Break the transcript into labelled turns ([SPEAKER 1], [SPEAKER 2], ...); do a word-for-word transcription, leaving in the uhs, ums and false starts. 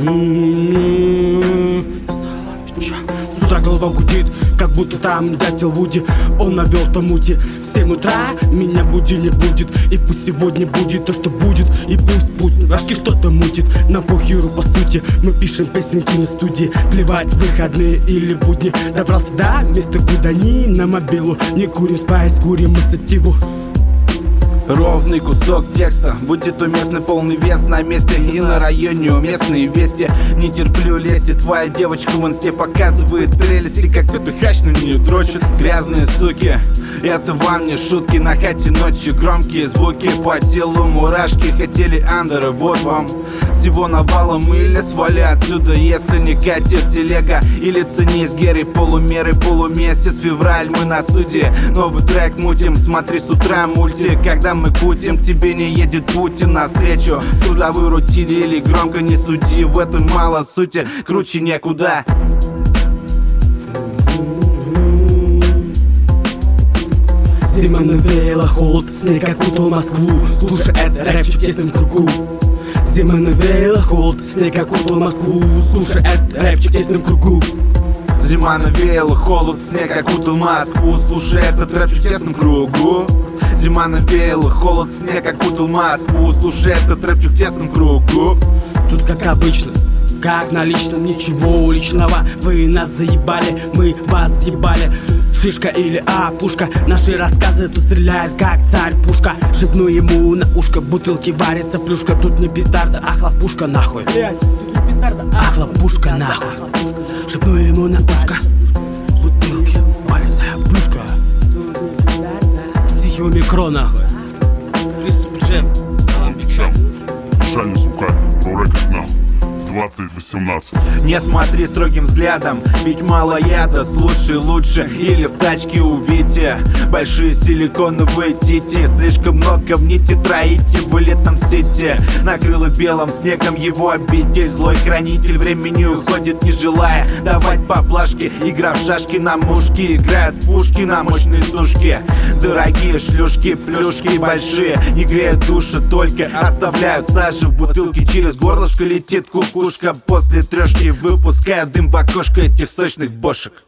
[SPEAKER 1] С утра голова гудит, как будто там дятел Вуди. Он навел там мути. В семь утра меня будильник будет. И пусть сегодня будет то, что будет. И пусть пусть рожки что-то мутит. Нам похеру по сути. Мы пишем песенки на студии. Плевать, выходные или будни. Добрался до места, куда ни на мобилу. Не курим спайс, курим мы сативу.
[SPEAKER 2] Ровный кусок текста, будет уместный полный вес на месте. И на районе уместные вести. Не терплю лести, твоя девочка в инсте показывает прелести, как это хач на нее дрочит. Грязные суки, это вам не шутки. На хате ночью громкие звуки, по телу мурашки. Хотели андеры, вот вам всего навалом. Или свали отсюда, если не катит телега. Или цени с Герри, полумеры, полумесяц. Февраль, мы на студии, новый трек мутим. Смотри с утра мультик, когда мы кутим. К тебе не едет Путин навстречу в трудовой рутине. Или громко не суди, в этом мало сути. Круче некуда.
[SPEAKER 1] Зима навеяла холод, снег окутал Москву. Слушай, это рэпчик в тесном кругу. Зима навеяла холод, снег окутал Москву. Слушай, это рэпчик в тесном кругу.
[SPEAKER 2] Зима навеяла холод, снег окутал Москву. Слушай этот рэпчик в тесном кругу. Зима навеяла холод, снег окутал Москву. Слушай этот рэпчик в тесном кругу.
[SPEAKER 1] Тут как обычно, как на личном, ничего личного. Вы нас заебали, мы вас заебали. Шишка или а, пушка. Наши рассказы тут стреляет, как царь пушка. Шепну ему на ушко, бутылки варится плюшка. Тут не петарда, а хлопушка нахуй. А хлопушка нахуй. Шепну ему на ушко, бутылки варится плюшка. Психиомикро нахуй. Приступ джем, салам бикшам.
[SPEAKER 3] Шайни звукарь, про рекордс нахуй. двадцать восемнадцать.
[SPEAKER 2] Не смотри строгим взглядом, ведь мало яда. Слушай лучше, или в тачке увидите большие силиконовые тити. Слишком много в нити троите в элитном сети. Накрыло белым снегом его обитель. Злой хранитель времени уходит, не желая давать поблажки. Игра в шашки на мушки, играют в пушки на мощной сушке. Дорогие шлюшки, плюшки большие, не греют души, только оставляют сажи в бутылке. Через горлышко летит кукушка. После трешки выпуская дым в окошко этих сочных бошек.